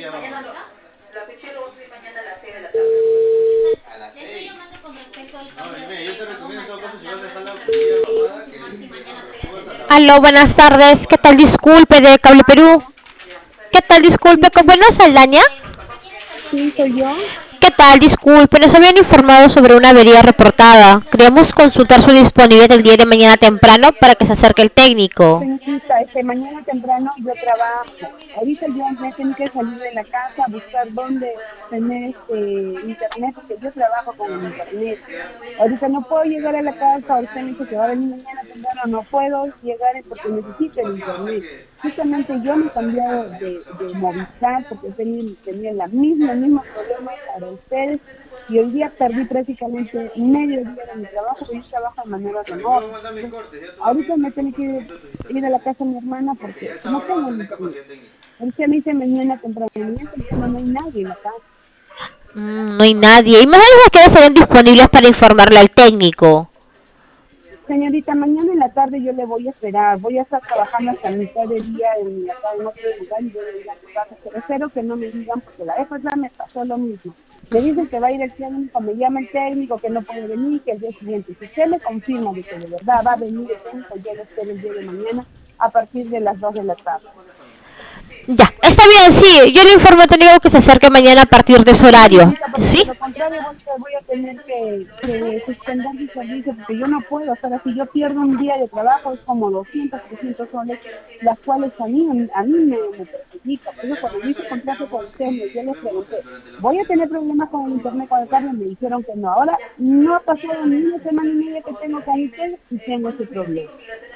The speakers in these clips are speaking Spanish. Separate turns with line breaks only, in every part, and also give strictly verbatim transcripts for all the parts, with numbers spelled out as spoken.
Mañana no. La ficha lo voy a subir mañana a las seis de la tarde. A las seis. Estoy llamando con respecto al cambio. No, dime, yo te recomiendo en todo caso si vas a dejar la videollamada que...
Aló, buenas tardes. ¿Qué tal? Disculpe, de Cable Perú. ¿Qué tal? Disculpe, ¿con buena Saldaña?
Sí, soy yo.
¿Qué tal? Disculpe, nos habían informado sobre una avería reportada. Queríamos consultar su disponibilidad el día de mañana temprano para que se acerque el técnico.
Señorita, este, mañana temprano yo trabajo. Ahorita yo me tengo que salir de la casa a buscar dónde tener este, internet, porque yo trabajo con el internet. Ahorita no puedo llegar a la casa, ahorita me dice que va a venir mañana temprano, no puedo llegar porque necesito el internet. Justamente yo me he cambiado de, de Movistar porque tenía, tenía la misma, el mismo problema para ustedes. Y hoy día perdí prácticamente medio día de mi trabajo, porque yo trabajo de manera remota. Entonces, ahorita me tengo que ir, ir a la casa de mi hermana porque no tengo el internet. Ahorita me dice mañana temprano, mañana temprano no hay nadie en la casa.
Mm, no hay nadie. ¿Y más o menos a qué hora estarán disponibles para informarle al técnico?
Señorita, mañana en la tarde yo le voy a esperar. Voy a estar trabajando hasta mitad del día en, acá en otro lugar y voy a ir a mi casa. Pero espero que no me digan porque la vez pasada me pasó lo mismo. Me dicen que va a ir el técnico, me llama el técnico que no puede venir, que el día siguiente. Si usted me confirma de que de verdad va a venir el técnico, yo lo espero el día de mañana a partir de las dos de la tarde.
Ya, está bien, sí. Yo le informo al técnico que se acerque mañana a partir de ese
Sí,
horario.
señorita, porque
¿Sí?
de lo contrario voy, a- voy a tener que, que suspender mi servicio porque yo no puedo estar así. Yo pierdo un día de trabajo, es como doscientos, trescientos soles, las cuales a mí, a mí me, me perjudica. Por eso cuando yo hice contrato con ustedes, yo les pregunté, ¿voy a tener problemas con el internet con el cable? Me dijeron que no. Ahora no ha pasado ni una semana y media que tengo con ustedes y tengo ese problema.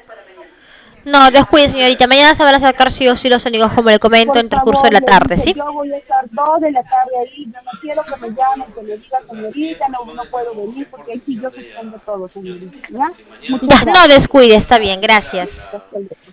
No, descuide, señorita. Mañana se van a acercar sí o sí los técnicos, como le comento, en
Por
el transcurso de
favor,
la
le
tarde,
dije,
¿sí?
yo voy a estar dos de la tarde ahí, yo no quiero que me llamen, que me digan, señorita, no, no puedo venir, porque ahí sí yo suspendo todo, señorita, ¿ya? Muchas
Ya, no
gracias.
descuide, está bien, gracias.
Hasta luego.